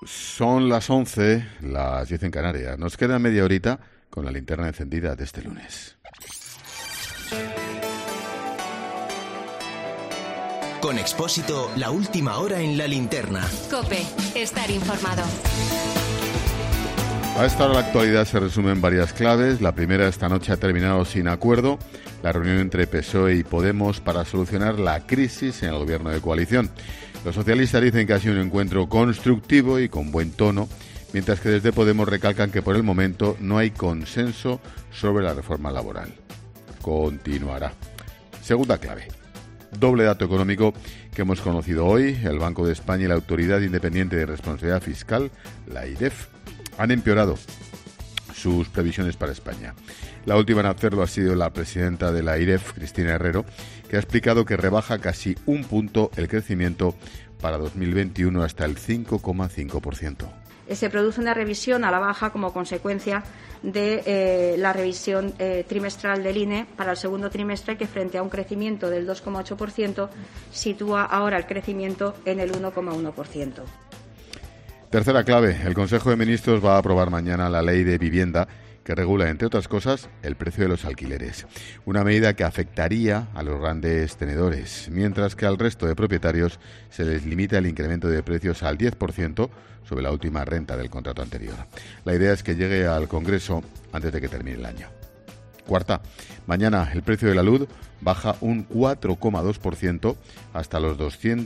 Son las 11, las 10 en Canarias. Nos queda media horita con la linterna encendida de este lunes. Con Expósito, la última hora en la linterna. COPE, estar informado. A esta hora la actualidad se resume en varias claves. La primera, esta noche ha terminado sin acuerdo la reunión entre PSOE y Podemos para solucionar la crisis en el gobierno de coalición. Los socialistas dicen que ha sido un encuentro constructivo y con buen tono, mientras que desde Podemos recalcan que por el momento no hay consenso sobre la reforma laboral. Continuará. Segunda clave. Doble dato económico que hemos conocido hoy. El Banco de España y la Autoridad Independiente de Responsabilidad Fiscal, la AIREF, han empeorado sus previsiones para España. La última en hacerlo ha sido la presidenta de la AIREF, Cristina Herrero, que ha explicado que rebaja casi un punto el crecimiento para 2021 hasta el 5,5%. Se produce una revisión a la baja como consecuencia de la revisión trimestral del INE para el segundo trimestre, que frente a un crecimiento del 2,8% sitúa ahora el crecimiento en el 1,1%. Tercera clave, el Consejo de Ministros va a aprobar mañana la Ley de Vivienda que regula, entre otras cosas, el precio de los alquileres. Una medida que afectaría a los grandes tenedores, mientras que al resto de propietarios se les limita el incremento de precios al 10% sobre la última renta del contrato anterior. La idea es que llegue al Congreso antes de que termine el año. Cuarta, mañana el precio de la luz baja un 4,2% hasta los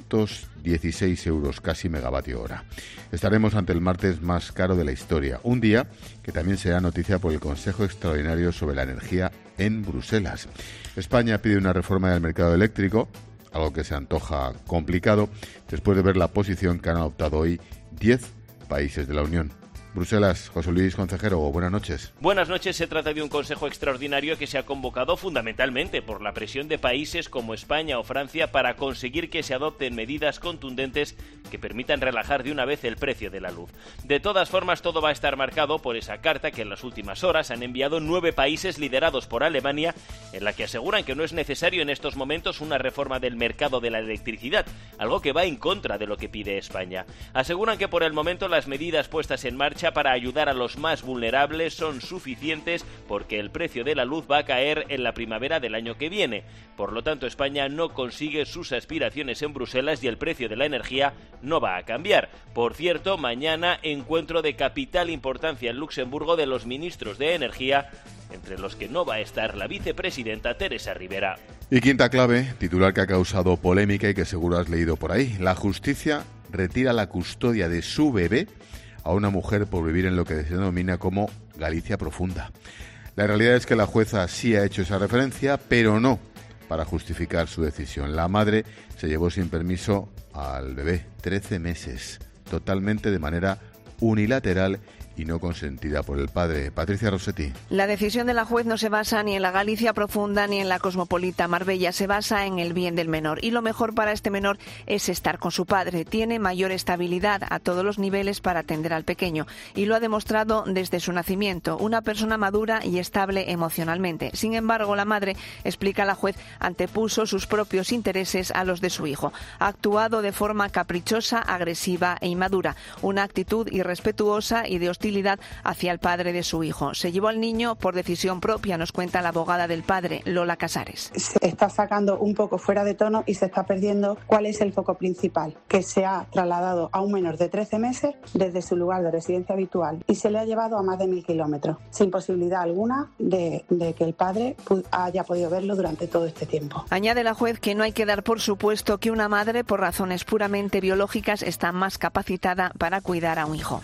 216 euros casi megavatio hora. Estaremos ante el martes más caro de la historia, un día que también será noticia por el Consejo Extraordinario sobre la Energía en Bruselas. España pide una reforma del mercado eléctrico, algo que se antoja complicado después de ver la posición que han adoptado hoy 10 países de la Unión. Bruselas, José Luis Concejero, buenas noches. Buenas noches. Se trata de un consejo extraordinario que se ha convocado fundamentalmente por la presión de países como España o Francia para conseguir que se adopten medidas contundentes que permitan relajar de una vez el precio de la luz. De todas formas, todo va a estar marcado por esa carta que en las últimas horas han enviado 9 países liderados por Alemania, en la que aseguran que no es necesario en estos momentos una reforma del mercado de la electricidad, algo que va en contra de lo que pide España. Aseguran que por el momento las medidas puestas en marcha para ayudar a los más vulnerables son suficientes porque el precio de la luz va a caer en la primavera del año que viene. Por lo tanto, España no consigue sus aspiraciones en Bruselas y el precio de la energía no va a cambiar. Por cierto, mañana encuentro de capital importancia en Luxemburgo de los ministros de Energía, entre los que no va a estar la vicepresidenta Teresa Rivera. Y quinta clave, titular que ha causado polémica y que seguro has leído por ahí. La justicia retira la custodia de su bebé a una mujer por vivir en lo que se denomina como Galicia profunda. La realidad es que la jueza sí ha hecho esa referencia, pero no para justificar su decisión. La madre se llevó sin permiso al bebé 13 meses, totalmente de manera unilateral y no consentida por el padre. Patricia Rossetti. La decisión de la juez no se basa ni en la Galicia profunda ni en la cosmopolita Marbella, se basa en el bien del menor. Y lo mejor para este menor es estar con su padre. Tiene mayor estabilidad a todos los niveles para atender al pequeño. Y lo ha demostrado desde su nacimiento. Una persona madura y estable emocionalmente. Sin embargo, la madre, explica la juez, antepuso sus propios intereses a los de su hijo. Ha actuado de forma caprichosa, agresiva e inmadura. Una actitud irrespetuosa y de hostilidad hacia el padre de su hijo. Se llevó al niño por decisión propia, nos cuenta la abogada del padre, Lola Casares. Se está sacando un poco fuera de tono y se está perdiendo cuál es el foco principal, que se ha trasladado a un menor de 13 meses desde su lugar de residencia habitual y se le ha llevado a más de 1000 kilómetros, sin posibilidad alguna de que el padre haya podido verlo durante todo este tiempo. Añade la juez que no hay que dar por supuesto que una madre, por razones puramente biológicas, está más capacitada para cuidar a un hijo.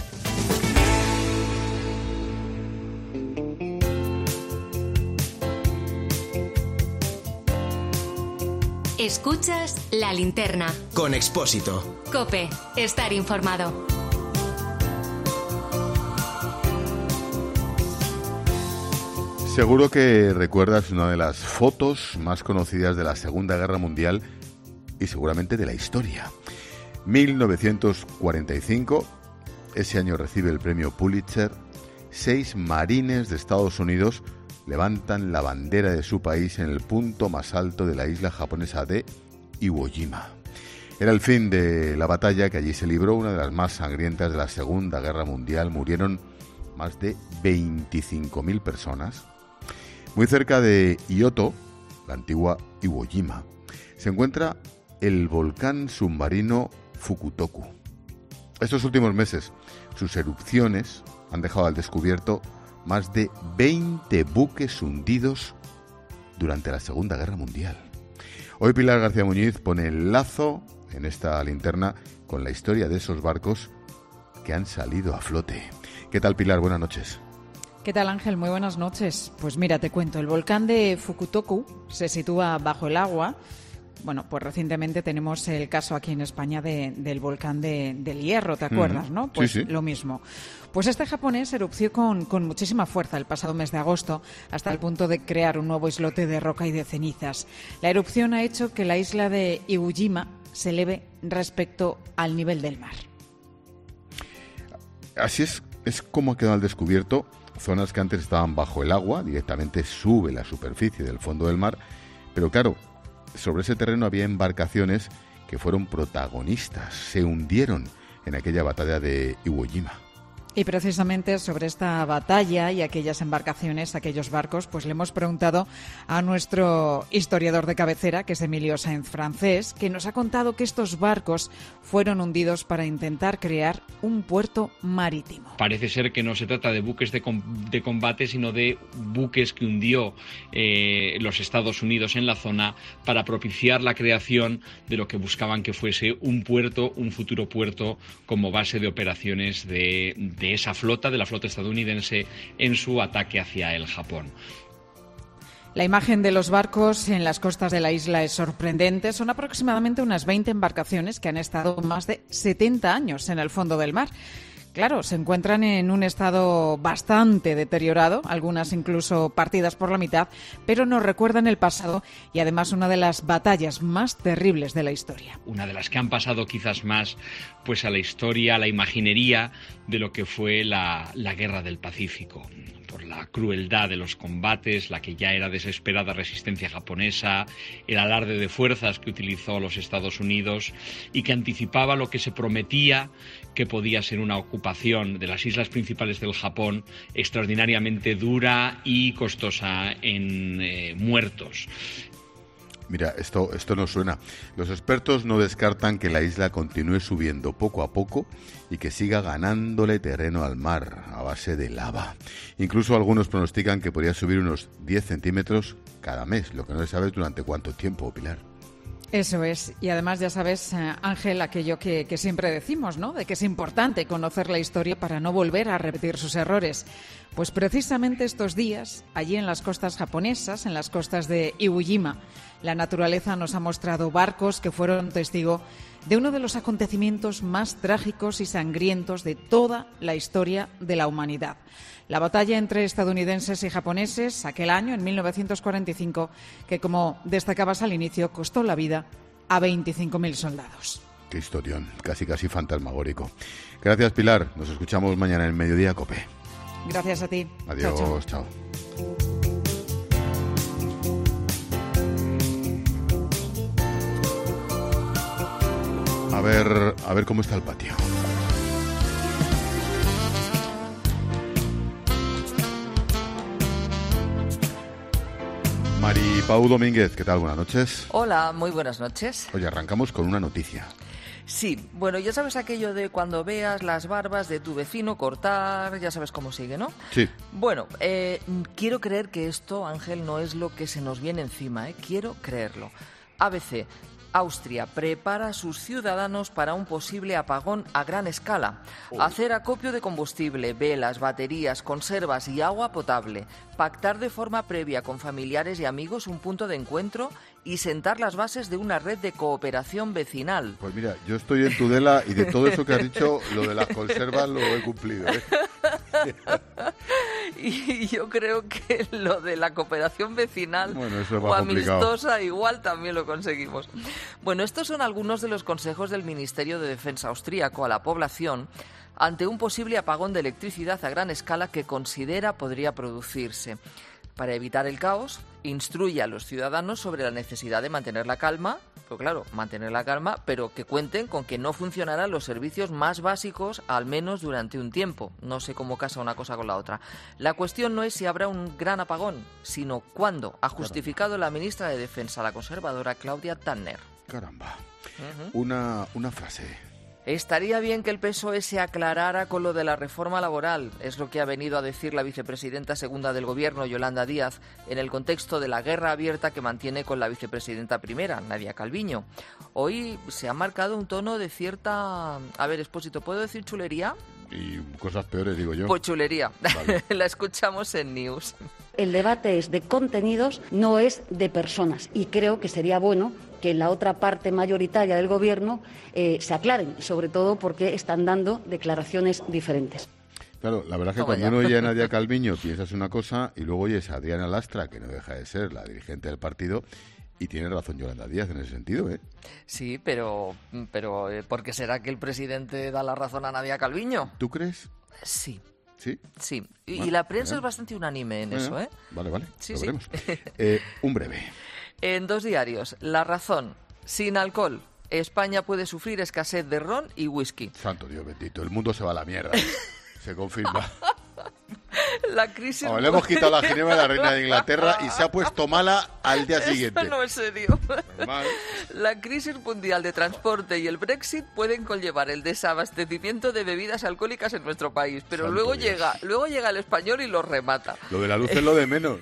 Escuchas La Linterna. Con Expósito. COPE, estar informado. Seguro que recuerdas una de las fotos más conocidas de la Segunda Guerra Mundial y seguramente de la historia. 1945, ese año recibe el premio Pulitzer. 6 marines de Estados Unidos levantan la bandera de su país en el punto más alto de la isla japonesa de Iwo Jima. Era el fin de la batalla que allí se libró, una de las más sangrientas de la Segunda Guerra Mundial. Murieron más de 25.000 personas. Muy cerca de Kioto, la antigua Iwo Jima, se encuentra el volcán submarino Fukutoku. Estos últimos meses, sus erupciones han dejado al descubierto más de 20 buques hundidos durante la Segunda Guerra Mundial. Hoy Pilar García Muñiz pone el lazo en esta linterna con la historia de esos barcos que han salido a flote. ¿Qué tal, Pilar? Buenas noches. ¿Qué tal, Ángel? Muy buenas noches. Pues mira, te cuento, el volcán de Fukutoku se sitúa bajo el agua. Bueno, pues recientemente tenemos el caso aquí en España del volcán del Hierro, ¿te acuerdas, no? Pues sí. Lo mismo. Pues este japonés erupció con muchísima fuerza el pasado mes de agosto, hasta el punto de crear un nuevo islote de roca y de cenizas. La erupción ha hecho que la isla de Iwo Jima se eleve respecto al nivel del mar. Así es como ha quedado al descubierto zonas que antes estaban bajo el agua, directamente sube la superficie del fondo del mar, pero claro, sobre ese terreno había embarcaciones que fueron protagonistas, se hundieron en aquella batalla de Iwo Jima. Y precisamente sobre esta batalla y aquellas embarcaciones, aquellos barcos, pues le hemos preguntado a nuestro historiador de cabecera, que es Emilio Sáenz Francés, que nos ha contado que estos barcos fueron hundidos para intentar crear un puerto marítimo. Parece ser que no se trata de buques de combate, sino de buques que hundió los Estados Unidos en la zona para propiciar la creación de lo que buscaban que fuese un puerto, un futuro puerto, como base de operaciones de esa flota, de la flota estadounidense, en su ataque hacia el Japón. La imagen de los barcos en las costas de la isla es sorprendente. Son aproximadamente unas 20 embarcaciones que han estado más de 70 años en el fondo del mar. Claro, se encuentran en un estado bastante deteriorado, algunas incluso partidas por la mitad, pero nos recuerdan el pasado y además una de las batallas más terribles de la historia. Una de las que han pasado quizás más pues a la historia, a la imaginería de lo que fue la Guerra del Pacífico. Por la crueldad de los combates, la que ya era desesperada resistencia japonesa, el alarde de fuerzas que utilizó los Estados Unidos y que anticipaba lo que se prometía que podía ser una ocupación de las islas principales del Japón extraordinariamente dura y costosa en muertos. Mira, esto no suena. Los expertos no descartan que la isla continúe subiendo poco a poco y que siga ganándole terreno al mar a base de lava. Incluso algunos pronostican que podría subir unos 10 centímetros cada mes, lo que no se sabe durante cuánto tiempo, Pilar. Eso es, y además ya sabes, Ángel, aquello que siempre decimos, ¿no? De que es importante conocer la historia para no volver a repetir sus errores. Pues precisamente estos días, allí en las costas japonesas, en las costas de Iwo Jima, la naturaleza nos ha mostrado barcos que fueron testigo de uno de los acontecimientos más trágicos y sangrientos de toda la historia de la humanidad. La batalla entre estadounidenses y japoneses, aquel año, en 1945, que, como destacabas al inicio, costó la vida a 25.000 soldados. Qué historión, casi fantasmagórico. Gracias, Pilar. Nos escuchamos mañana en Mediodía COPE. Gracias a ti. Adiós, chao. A ver cómo está el patio. Maripau Domínguez, ¿qué tal? Buenas noches. Hola, muy buenas noches. Oye, arrancamos con una noticia. Sí, bueno, ya sabes aquello de cuando veas las barbas de tu vecino cortar, ya sabes cómo sigue, ¿no? Sí. Bueno, quiero creer que esto, Ángel, no es lo que se nos viene encima, ¿eh? Quiero creerlo. ABC. Austria prepara a sus ciudadanos para un posible apagón a gran escala. Hacer acopio de combustible, velas, baterías, conservas y agua potable. Pactar de forma previa con familiares y amigos un punto de encuentro y sentar las bases de una red de cooperación vecinal. Pues mira, yo estoy en Tudela y de todo eso que has dicho, lo de las conservas lo he cumplido, ¿eh? Y yo creo que lo de la cooperación vecinal eso o amistosa igual también lo conseguimos. Bueno, estos son algunos de los consejos del Ministerio de Defensa austríaco a la población ante un posible apagón de electricidad a gran escala que considera podría producirse. Para evitar el caos, instruye a los ciudadanos sobre la necesidad de mantener la calma, básico, claro, mantener la calma, pero que cuenten con que no funcionarán los servicios más básicos, al menos durante un tiempo. No sé cómo casa una cosa con la otra. La cuestión no es si habrá un gran apagón, sino cuándo, ha justificado la ministra de Defensa, la conservadora Claudia Tanner. Caramba. Una frase. Estaría bien que el PSOE se aclarara con lo de la reforma laboral, es lo que ha venido a decir la vicepresidenta segunda del Gobierno, Yolanda Díaz, en el contexto de la guerra abierta que mantiene con la vicepresidenta primera, Nadia Calviño. Hoy se ha marcado un tono de cierta... A ver, Expósito, ¿puedo decir chulería? Y cosas peores, digo yo. Pues chulería. Vale. La escuchamos en News. El debate es de contenidos, no es de personas. Y creo que sería bueno que en la otra parte mayoritaria del Gobierno se aclaren, sobre todo porque están dando declaraciones diferentes. Claro, la verdad es que cuando uno oye a Nadia Calviño piensas una cosa y luego oyes a Adriana Lastra, que no deja de ser la dirigente del partido, y tiene razón Yolanda Díaz en ese sentido, ¿eh? Sí, pero ¿por qué será que el presidente da la razón a Nadia Calviño? ¿Tú crees? Sí. ¿Sí? Sí, Bueno, y la prensa es bastante unánime en eso, ¿eh? Vale, Sí, lo sí. veremos. Un breve. En 2 diarios, La Razón, sin alcohol, España puede sufrir escasez de ron y whisky. Santo Dios bendito, el mundo se va a la mierda. Se confirma. La crisis... Le hemos quitado la ginebra a la reina de Inglaterra y se ha puesto mala al día siguiente. Esto no es serio. Normal. La crisis mundial de transporte y el Brexit pueden conllevar el desabastecimiento de bebidas alcohólicas en nuestro país, pero Santo luego Dios. llega el español y lo remata. Lo de la luz es lo de menos.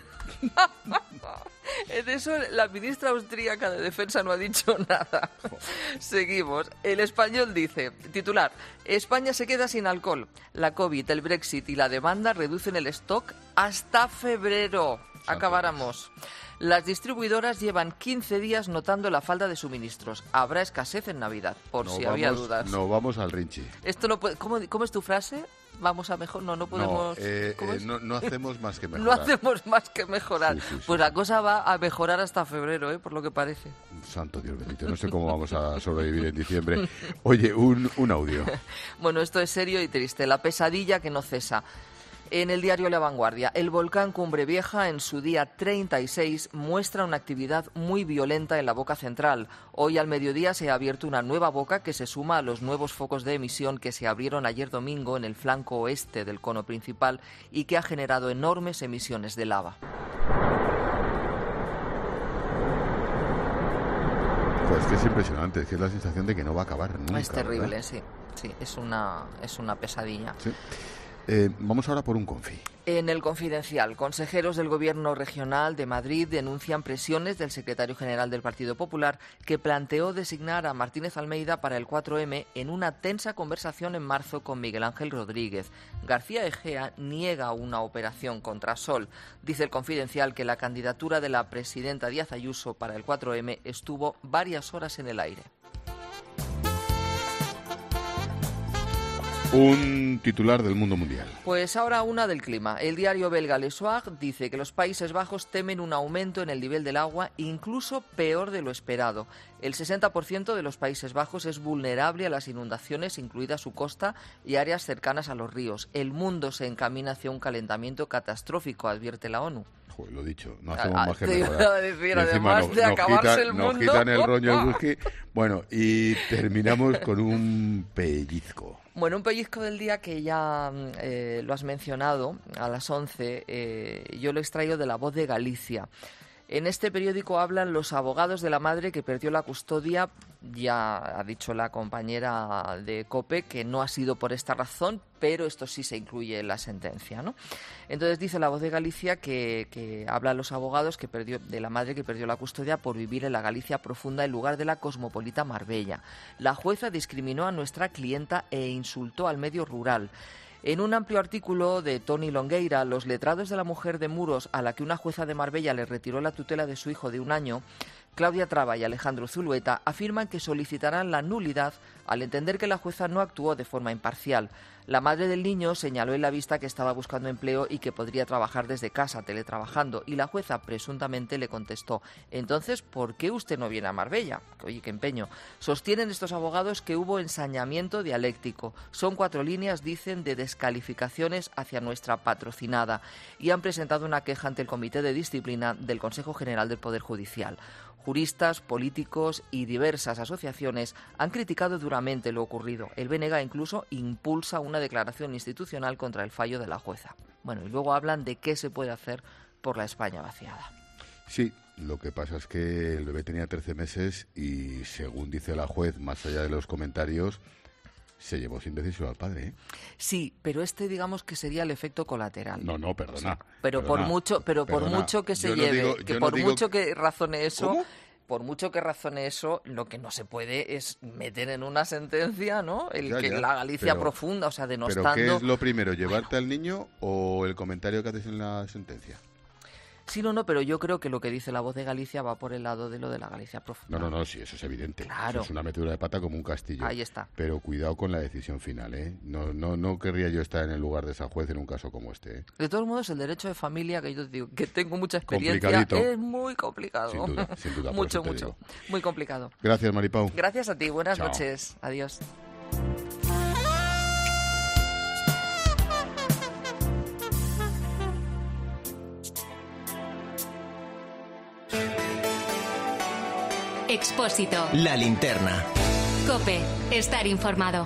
De eso la ministra austríaca de Defensa no ha dicho nada. Seguimos. El Español dice, titular, España se queda sin alcohol. La COVID, el Brexit y la demanda reducen el stock hasta febrero. Acabáramos. Las distribuidoras llevan 15 días notando la falta de suministros. Habrá escasez en Navidad, por si había dudas. No vamos al Rinchi. Esto no puede... ¿Cómo es tu frase? Vamos a mejor, no podemos... No hacemos más que mejorar. No hacemos más que mejorar. Sí. Pues la cosa va a mejorar hasta febrero, por lo que parece. Santo Dios bendito, no sé cómo vamos a sobrevivir en diciembre. Oye, un audio. Bueno, esto es serio y triste. La pesadilla que no cesa. En el diario La Vanguardia, el volcán Cumbre Vieja, en su día 36, muestra una actividad muy violenta en la boca central. Hoy al mediodía se ha abierto una nueva boca que se suma a los nuevos focos de emisión que se abrieron ayer domingo en el flanco oeste del cono principal y que ha generado enormes emisiones de lava. Pues que es impresionante, es que es la sensación de que no va a acabar nunca. Es terrible, ¿verdad? sí, es una pesadilla. Sí. Vamos ahora por un confi. En el Confidencial, consejeros del Gobierno regional de Madrid denuncian presiones del secretario general del Partido Popular que planteó designar a Martínez Almeida para el 4M en una tensa conversación en marzo con Miguel Ángel Rodríguez. García Egea niega una operación contra Sol. Dice el Confidencial que la candidatura de la presidenta Díaz Ayuso para el 4M estuvo varias horas en el aire. Un titular del mundo mundial. Pues ahora una del clima. El diario belga Le Soir dice que los Países Bajos temen un aumento en el nivel del agua, incluso peor de lo esperado. El 60% de los Países Bajos es vulnerable a las inundaciones, incluida su costa y áreas cercanas a los ríos. El mundo se encamina hacia un calentamiento catastrófico, advierte la ONU. Joder, lo dicho, no hacemos más que te iba mejorar. a decir, Y encima además de acabarse el mundo. Nos quitan el rollo del whisky. Bueno, y terminamos con un pellizco. Bueno, un pellizco del día que ya lo has mencionado a las 11, yo lo he extraído de La Voz de Galicia. En este periódico hablan los abogados de la madre que perdió la custodia. Ya ha dicho la compañera de COPE que no ha sido por esta razón, pero esto sí se incluye en la sentencia, ¿no? Entonces dice La Voz de Galicia que hablan los abogados de la madre que perdió la custodia por vivir en la Galicia profunda en lugar de la cosmopolita Marbella. La jueza discriminó a nuestra clienta e insultó al medio rural. En un amplio artículo de Toni Longueira, los letrados de la mujer de Muros, a la que una jueza de Marbella le retiró la tutela de su hijo de 1 año, Claudia Traba y Alejandro Zulueta, afirman que solicitarán la nulidad al entender que la jueza no actuó de forma imparcial. La madre del niño señaló en la vista que estaba buscando empleo y que podría trabajar desde casa, teletrabajando, y la jueza presuntamente le contestó: entonces, ¿por qué usted no viene a Marbella? Oye, qué empeño. Sostienen estos abogados que hubo ensañamiento dialéctico. Son 4 líneas, dicen, de descalificaciones hacia nuestra patrocinada, y han presentado una queja ante el Comité de Disciplina del Consejo General del Poder Judicial. Juristas, políticos y diversas asociaciones han criticado duramente lo ocurrido. El BNG incluso impulsa una declaración institucional contra el fallo de la jueza. Bueno, y luego hablan de qué se puede hacer por la España vaciada. Sí, lo que pasa es que el bebé tenía 13 meses y, según dice la juez, más allá de los comentarios, se llevó sin decisión al padre, ¿eh? Sí, pero digamos que sería el efecto colateral. No, perdona. Sí, pero por mucho que se lleve, mucho que razone eso... ¿Cómo? Por mucho que razone eso, lo que no se puede es meter en una sentencia, ¿no? La Galicia profunda, o sea, denostando... ¿Pero qué es lo primero, llevarte al niño o el comentario que haces en la sentencia? Sí, no, pero yo creo que lo que dice la Voz de Galicia va por el lado de lo de la Galicia profunda. No, sí, eso es evidente. Claro. Eso es una metedura de pata como un castillo. Ahí está. Pero cuidado con la decisión final, ¿eh? No querría yo estar en el lugar de esa juez en un caso como este, ¿eh? De todos modos, el derecho de familia, que yo te digo que tengo mucha experiencia, es muy complicado. Sin duda. Mucho. Muy complicado. Gracias, Maripau. Gracias a ti. Buenas Chao. noches. Adiós. Expósito. La linterna. COPE. Estar informado.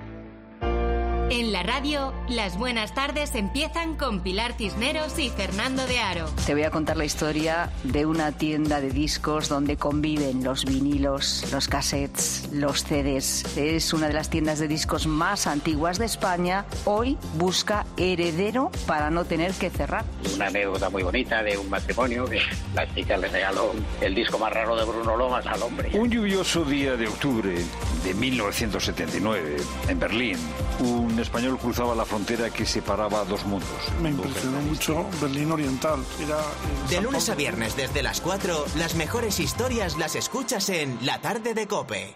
En la radio, las buenas tardes empiezan con Pilar Cisneros y Fernando de Aro. Te voy a contar la historia de una tienda de discos donde conviven los vinilos, los cassettes, los CDs. Es una de las tiendas de discos más antiguas de España. Hoy busca heredero para no tener que cerrar. Una anécdota muy bonita de un matrimonio que la chica le regaló el disco más raro de Bruno Lomas al hombre. Un lluvioso día de octubre de 1979, en Berlín, un español cruzaba la frontera que separaba dos mundos. Me impresionó mucho Berlín Oriental. De lunes a viernes desde las 4, las mejores historias las escuchas en La Tarde de COPE.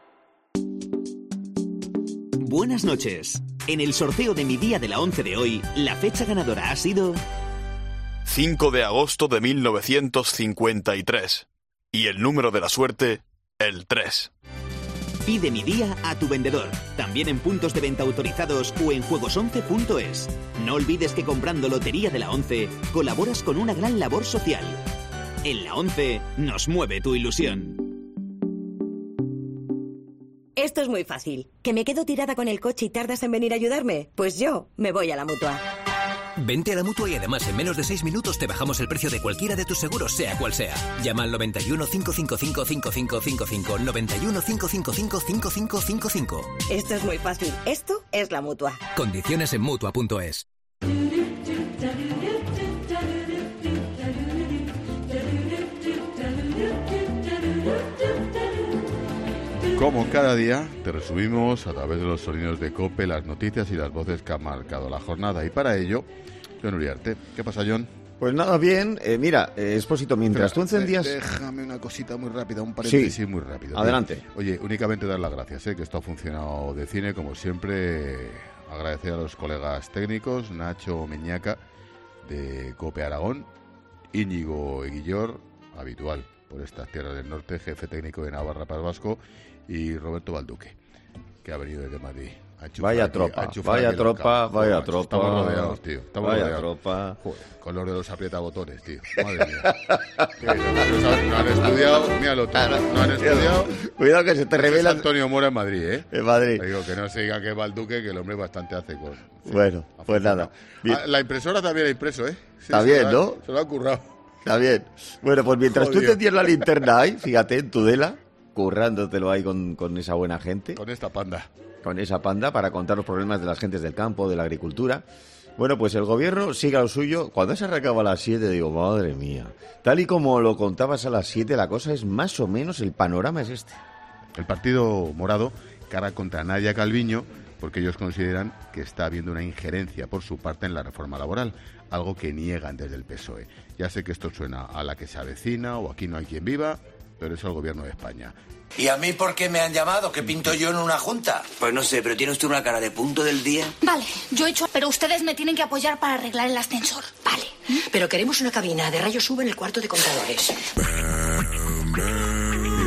Buenas noches. En el sorteo de mi día de la 11 de hoy, la fecha ganadora ha sido... 5 de agosto de 1953. Y el número de la suerte, el 3. Pide mi día a tu vendedor, también en puntos de venta autorizados o en juegos11.es. No olvides que comprando Lotería de la 11 colaboras con una gran labor social. En la 11 nos mueve tu ilusión. Esto es muy fácil. ¿Que me quedo tirada con el coche y tardas en venir a ayudarme? Pues yo me voy a la Mutua. Vente a la Mutua y además en menos de 6 minutos te bajamos el precio de cualquiera de tus seguros, sea cual sea. Llama al 91 555 5555, 91 555 5555. Esto es muy fácil. Esto es la Mutua. Condiciones en Mutua.es. Como cada día, te resumimos a través de los sonidos de COPE las noticias y las voces que han marcado la jornada. Y para ello, Jon Uriarte. ¿Qué pasa, Jon? Pues nada, bien. Mira, Expósito, mientras tú encendías... Déjame una cosita muy rápida, un paréntesis muy rápido. Adelante. Tío. Oye, únicamente dar las gracias, que esto ha funcionado de cine, como siempre. Agradecer a los colegas técnicos, Nacho Meñaca, de COPE Aragón, Íñigo Eguillor, habitual por estas tierras del norte, jefe técnico de Navarra País Vasco, y Roberto Balduque, que ha venido desde Madrid. Vaya tropa. Estamos rodeados, tío. Tropa. Joder, con los de los aprietabotones, tío. Madre mía. No han estudiado, míralo tú. No han estudiado. Cuidado que se te revela. Antonio Mora en Madrid, ¿eh? En Madrid. Te digo que no se diga que es Balduque, que el hombre bastante hace con. Bueno, pues nada. La impresora también ha impreso, ¿eh? Sí, está bien, ¿no? Se lo ha currado. Está bien. Bueno, pues mientras tú encendías la linterna ahí, fíjate, en Tudela, currándotelo ahí con esa buena gente. Con esta panda. Con esa panda para contar los problemas de las gentes del campo, de la agricultura. Bueno, pues el gobierno sigue a lo suyo. Cuando se arrancaba a las 7, digo, madre mía. Tal y como lo contabas a las 7, la cosa es más o menos, el panorama es este. El Partido Morado cara contra Nadia Calviño porque ellos consideran que está habiendo una injerencia por su parte en la reforma laboral, algo que niegan desde el PSOE. Ya sé que esto suena a la que se avecina o aquí no hay quien viva, pero es el gobierno de España. ¿Y a mí por qué me han llamado? ¿Qué pinto yo en una junta? Pues no sé, pero ¿tiene usted una cara de punto del día? Vale, yo he hecho, pero ustedes me tienen que apoyar para arreglar el ascensor. Vale. Pero queremos una cabina de rayos UV en el cuarto de contadores.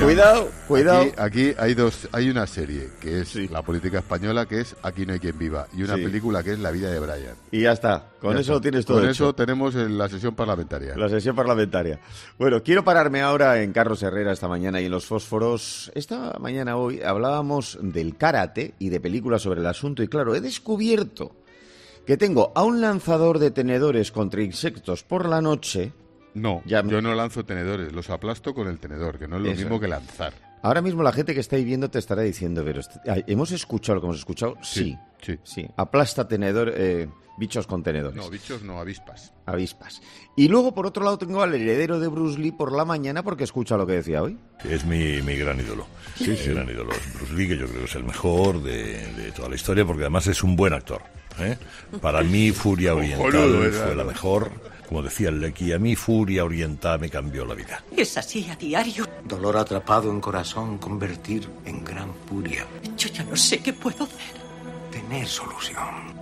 Cuidado. Aquí hay una serie que es la política española, que es Aquí no hay quien viva, y una película que es La vida de Brian. Y ya está. Con eso tienes todo Con hecho. eso tenemos la sesión parlamentaria. La sesión parlamentaria. Bueno, quiero pararme ahora en Carlos Herrera esta mañana y en Los Fósforos. Esta mañana hoy hablábamos del karate y de películas sobre el asunto, y claro, he descubierto que tengo a un lanzador de tenedores contra insectos por la noche. No, yo no lanzo tenedores, los aplasto con el tenedor, que no es lo mismo que lanzar. Ahora mismo la gente que está ahí viendo te estará diciendo, pero ¿hemos escuchado lo que hemos escuchado? Sí. Aplasta bichos con tenedores. No, bichos no, avispas. Y luego, por otro lado, tengo al heredero de Bruce Lee por la mañana, porque escucha lo que decía hoy. Es mi gran ídolo. Sí. Gran ídolo. Bruce Lee, que yo creo que es el mejor de toda la historia, porque además es un buen actor. Para mí, Furia Oriental fue la mejor. Como decía el Lecky, a mí Furia Oriental me cambió la vida. Es así a diario. Dolor atrapado en corazón, convertir en gran furia. Yo ya no sé qué puedo hacer. Tener solución.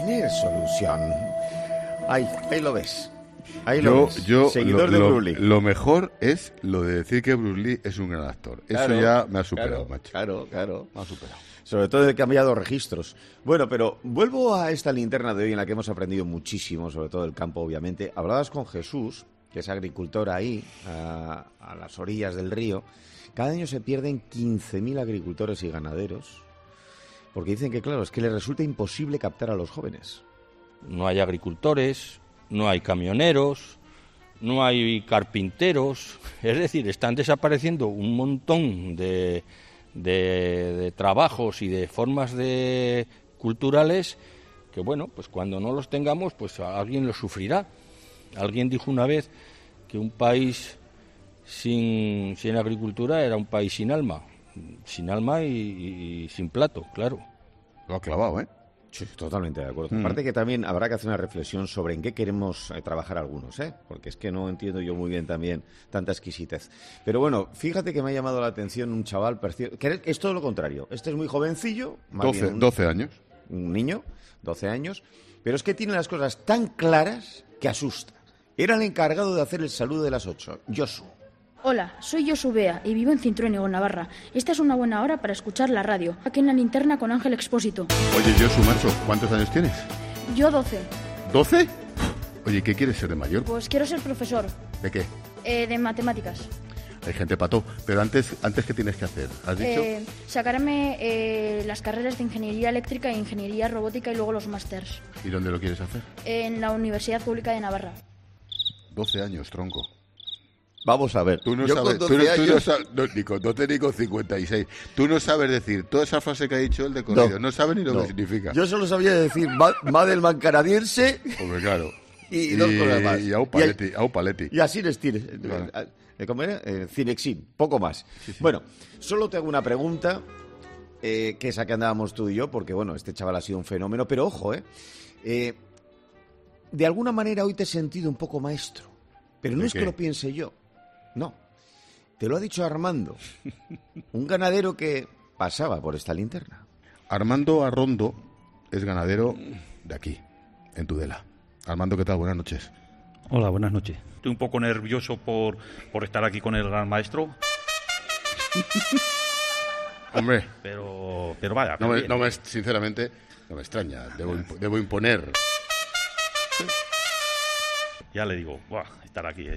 Ahí lo ves. Seguidor de Bruce Lee. Lo mejor es lo de decir que Bruce Lee es un gran actor. Eso ya me ha superado, macho. Claro. Me ha superado. Sobre todo he cambiado registros. Bueno, pero vuelvo a esta linterna de hoy en la que hemos aprendido muchísimo, sobre todo del campo, obviamente. Hablabas con Jesús, que es agricultor ahí, a las orillas del río. Cada año se pierden 15.000 agricultores y ganaderos, porque dicen que, claro, es que les resulta imposible captar a los jóvenes. No hay agricultores, no hay camioneros, no hay carpinteros. Es decir, están desapareciendo un montón de trabajos y de formas culturales que, bueno, pues cuando no los tengamos, pues alguien los sufrirá. Alguien dijo una vez que un país sin agricultura era un país sin alma y sin plato, claro. Lo ha clavado, ¿eh? Sí, totalmente de acuerdo. Aparte que también habrá que hacer una reflexión sobre en qué queremos trabajar algunos, porque es que no entiendo yo muy bien también tanta exquisitez. Pero bueno, fíjate que me ha llamado la atención un chaval, que es todo lo contrario. Este es muy jovencillo. 12 años. Un niño, 12 años. Pero es que tiene las cosas tan claras que asusta. Era el encargado de hacer el saludo de las 8, Josu. Hola, soy Josu Bea y vivo en Cintruénigo, Navarra. Esta es una buena hora para escuchar la radio, aquí en la linterna con Ángel Expósito. Oye, Josu, macho, ¿cuántos años tienes? Yo 12. ¿12? Oye, ¿qué quieres ser de mayor? Pues quiero ser profesor. ¿De qué? De matemáticas. Hay gente pato, pero antes ¿qué tienes que hacer? ¿Has dicho? Sacarme las carreras de Ingeniería Eléctrica e Ingeniería Robótica y luego los másters. ¿Y dónde lo quieres hacer? En la Universidad Pública de Navarra. 12 años, tronco. Vamos a ver. Tú no yo sabes, con 12 años... no te digo 56. Tú no sabes decir toda esa frase que ha dicho él de corrido. No sabes ni lo que significa. Yo solo sabía decir Madelman canadiense. Hombre, claro. Y dos cosas más. Y Au Paletti. Y así les tires. ¿Cómo era? Cinexin, poco más. Sí. Bueno, solo te hago una pregunta, que es a que andábamos tú y yo, porque bueno, este chaval ha sido un fenómeno, pero ojo, de alguna manera hoy te he sentido un poco maestro, pero no es que lo piense yo. No, te lo ha dicho Armando, un ganadero que pasaba por esta linterna. Armando Arrondo es ganadero de aquí, en Tudela. Armando, ¿qué tal? Buenas noches. Hola, buenas noches. Estoy un poco nervioso por estar aquí con el gran maestro. Hombre. Pero vaya. Sinceramente, no me extraña. Debo imponer. Ya le digo, estar aquí.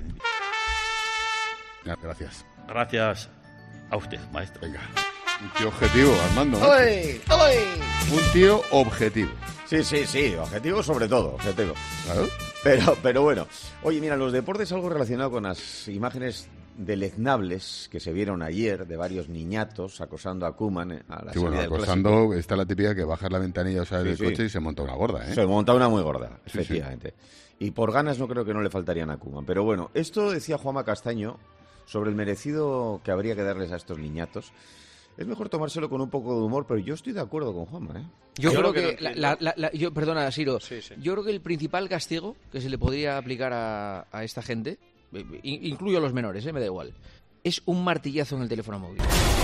Gracias. Gracias a usted, maestro. Venga. Un tío objetivo, Armando. ¡Oye! Un tío objetivo. Sí, objetivo sobre todo, objetivo. Claro. Pero bueno. Oye, mira, los deportes, algo relacionado con las imágenes deleznables que se vieron ayer de varios niñatos acosando a Koeman a la salida del acosando, clásico. Está la típica que bajas la ventanilla del coche y se monta una gorda, Se monta una muy gorda, efectivamente. Sí. Y por ganas no creo que no le faltarían a Koeman. Pero bueno, esto decía Juanma Castaño sobre el merecido que habría que darles a estos niñatos. Es mejor tomárselo con un poco de humor, pero yo estoy de acuerdo con Juanma, Yo creo que... perdona, Siro. Sí. Yo creo que el principal castigo que se le podría aplicar a esta gente, incluyo a los menores, me da igual, es un martillazo en el teléfono móvil.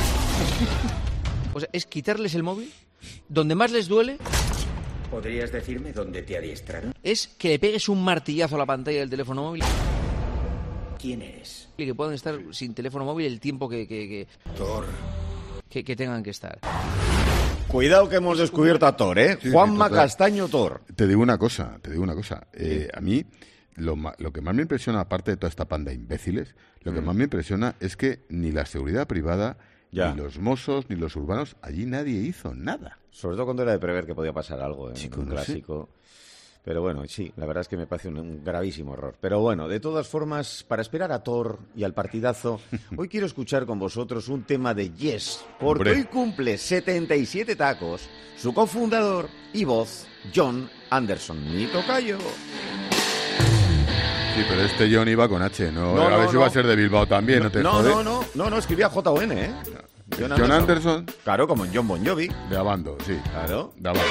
O sea, es quitarles el móvil, donde más les duele... ¿Podrías decirme dónde te adiestraron? Es que le pegues un martillazo a la pantalla del teléfono móvil. quién eres. Y que puedan estar sin teléfono móvil el tiempo que tengan que estar. Cuidado que hemos descubierto a Thor, ¿eh? Sí, Juanma total. Castaño Thor. Te digo una cosa. A mí, lo que más me impresiona, aparte de toda esta panda de imbéciles, lo que más me impresiona es que ni la seguridad privada, ni los mozos, ni los urbanos, allí nadie hizo nada. Sobre todo cuando era de prever que podía pasar algo, ¿eh? Chico, Un no clásico. Pero bueno, sí, la verdad es que me parece un gravísimo error. Pero bueno, de todas formas, para esperar a Thor y al partidazo, hoy quiero escuchar con vosotros un tema de Yes, porque hoy cumple 77 tacos su cofundador y voz, John Anderson, mi tocayo. Sí, pero este John iba con H, ¿no? A ver si va a ser de Bilbao también, no te jode. No, escribía J-O-N, ¿eh? John Anderson. Claro, como en John Bon Jovi. De Abando, sí. Claro. De Abando.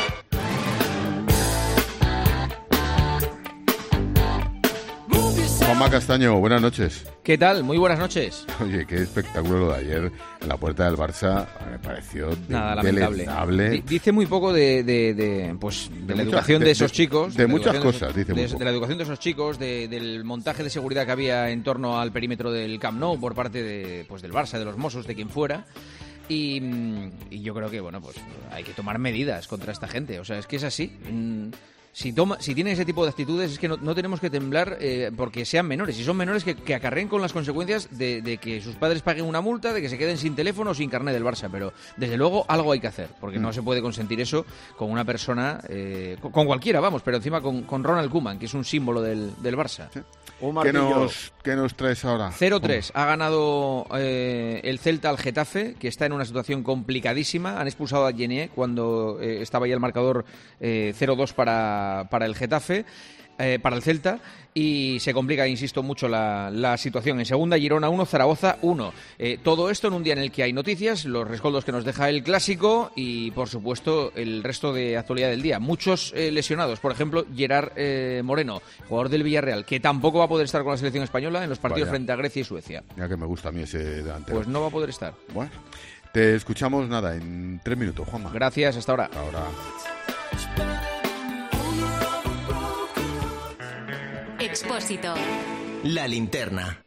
Juanma Castaño, buenas noches. ¿Qué tal? Muy buenas noches. Oye, qué espectáculo lo de ayer en la puerta del Barça. Me pareció nada, lamentable. Dice muy poco de la educación de esos chicos. De muchas cosas, dice muy poco. De la educación de esos chicos, del montaje de seguridad que había en torno al perímetro del Camp Nou por parte del Barça, de los Mossos, de quien fuera. Y yo creo que, bueno, pues hay que tomar medidas contra esta gente. O sea, es que es así. Si tienen ese tipo de actitudes es que no tenemos que temblar porque sean menores. Si son menores que acarreen con las consecuencias de que sus padres paguen una multa, de que se queden sin teléfono o sin carnet del Barça. Pero desde luego algo hay que hacer, porque no se puede consentir eso con una persona, con cualquiera, vamos, pero encima con Ronald Koeman, que es un símbolo del Barça. Sí. ¿Qué nos traes ahora? 0-3. Ha ganado el Celta al Getafe, que está en una situación complicadísima. Han expulsado a Genier cuando estaba ya el marcador 0-2 para el Getafe, para el Celta, y se complica, insisto, mucho la situación. En segunda, Girona 1, Zaragoza 1. Todo esto en un día en el que hay noticias, los rescoldos que nos deja el Clásico y, por supuesto, el resto de actualidad del día. Muchos lesionados, por ejemplo, Gerard Moreno, jugador del Villarreal, que tampoco va a poder estar con la selección española en los partidos frente a Grecia y Suecia. Ya que me gusta a mí ese delantero. Pues no va a poder estar. Bueno, te escuchamos en 3 minutos, Juanma. Gracias, hasta ahora. Ahora. Expósito. La linterna.